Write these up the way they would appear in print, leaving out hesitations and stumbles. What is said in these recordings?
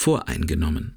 voreingenommen.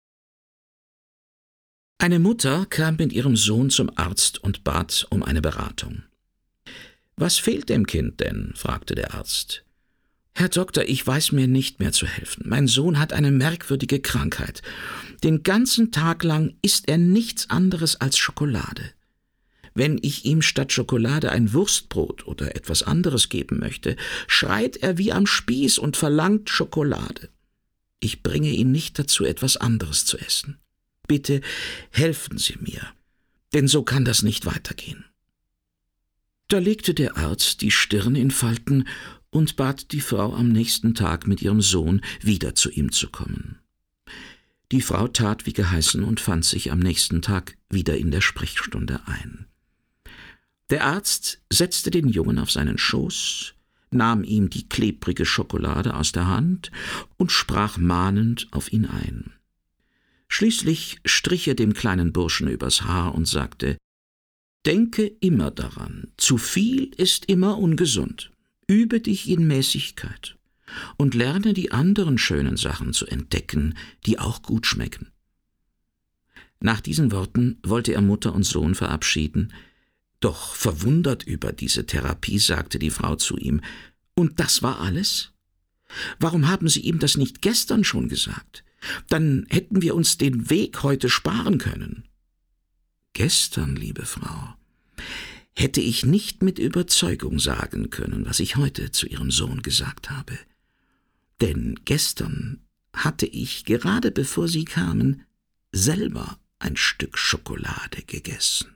Eine Mutter kam mit ihrem Sohn zum Arzt und bat um eine Beratung. »Was fehlt dem Kind denn?« fragte der Arzt. »Herr Doktor, ich weiß mir nicht mehr zu helfen. Mein Sohn hat eine merkwürdige Krankheit. Den ganzen Tag lang isst er nichts anderes als Schokolade. Wenn ich ihm statt Schokolade ein Wurstbrot oder etwas anderes geben möchte, schreit er wie am Spieß und verlangt Schokolade. Ich bringe ihn nicht dazu, etwas anderes zu essen. Bitte helfen Sie mir, denn so kann das nicht weitergehen.« Da legte der Arzt die Stirn in Falten und bat die Frau am nächsten Tag mit ihrem Sohn wieder zu ihm zu kommen. Die Frau tat wie geheißen und fand sich am nächsten Tag wieder in der Sprechstunde ein. Der Arzt setzte den Jungen auf seinen Schoß, nahm ihm die klebrige Schokolade aus der Hand und sprach mahnend auf ihn ein. Schließlich strich er dem kleinen Burschen übers Haar und sagte: »Denke immer daran, zu viel ist immer ungesund. Übe dich in Mäßigkeit und lerne die anderen schönen Sachen zu entdecken, die auch gut schmecken.« Nach diesen Worten wollte er Mutter und Sohn verabschieden, doch verwundert über diese Therapie sagte die Frau zu ihm: »Und das war alles? Warum haben Sie ihm das nicht gestern schon gesagt? Dann hätten wir uns den Weg heute sparen können.« »Gestern, liebe Frau, hätte ich nicht mit Überzeugung sagen können, was ich heute zu Ihrem Sohn gesagt habe. Denn gestern hatte ich, gerade bevor Sie kamen, selber ein Stück Schokolade gegessen.«